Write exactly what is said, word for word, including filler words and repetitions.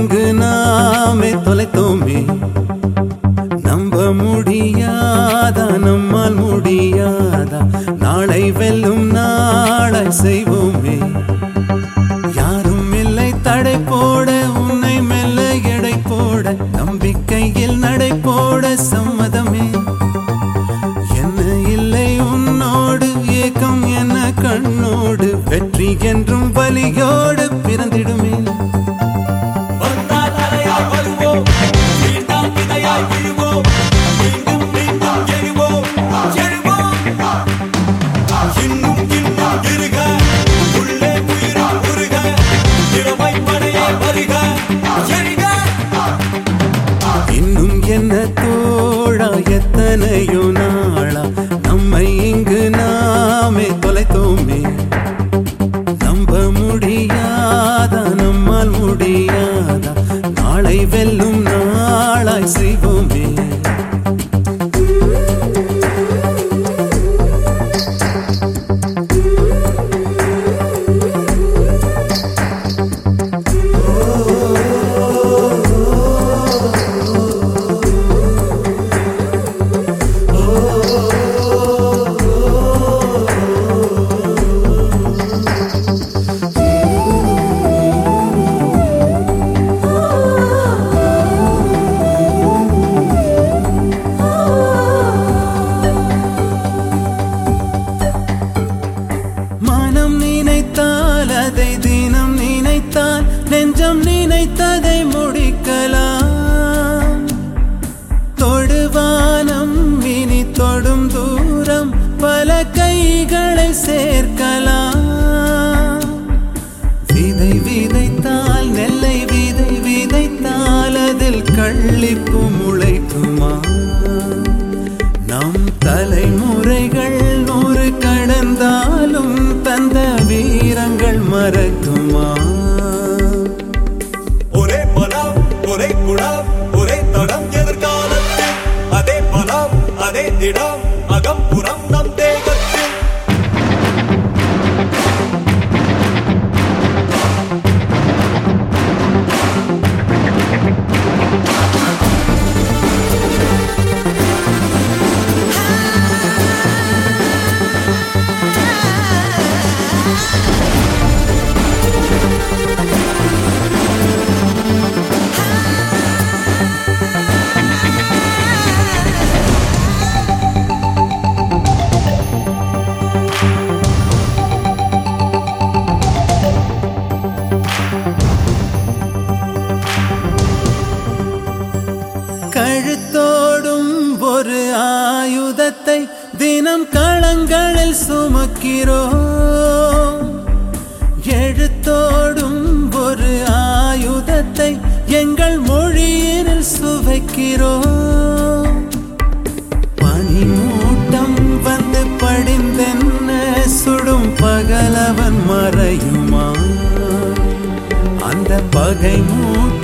இங்கு நாமே தொலைத்தோமே நம்ப முடியாதா நம்மால் முடியாதா நாளை வெல்லும் நாளை செய்வோமே யாரும் இல்லை தடை போட உன்னை மெல்ல எடை போட நம்பிக்கையில் நடை போட சம்மதமே என்ன இல்லை உன்னோடு ஏக்கம் என்ன கண்ணோடு வெற்றி என்றும் வலியோடு பிறந்திடுமே இன்னும் என்ன தோழா எத்தனையோ நாளா நம்மை இங்கு நாமே தொலைத்தோமே நம்ப முடியாதா நம்மால் முடியாதா நாளை வெல்லும் நாளாய் செய்வோமே அதை தினம் நினைத்தால் நெஞ்சம் நினைத்ததை முடிக்கலாம் தொடுவானம் இனி தொடும் தூரம் பல கைகளை சேர்க்கலாம் விதை விதைத்தால் நெல்லை விதை விதைத்தால் அதில் கள்ளிப்பு முளைக்குமா நம் தலைமுறைகள் நூறு கடந்தாலும் தந்த வீரங்கள் மறக்குமா ஒரே பலம் ஒரே குணம் ஒரே தடம் எதிர்காலத்தில் அதே பலம் அதே திடம் அகம்புறம் நம் தேகத்தில் கழுத்தோடும் ஒரு ஆயுதத்தை தினம் களங்களில் சுமக்கிறோம் எழுத்தோடும் ஒரு ஆயுதத்தை எங்கள் மொழியினில் சுவைக்கிறோம் பனிமூட்டம் வந்து படிந்தென்ன சுடும் பகலவன் மறையுமா அந்த பகை மூட்டம்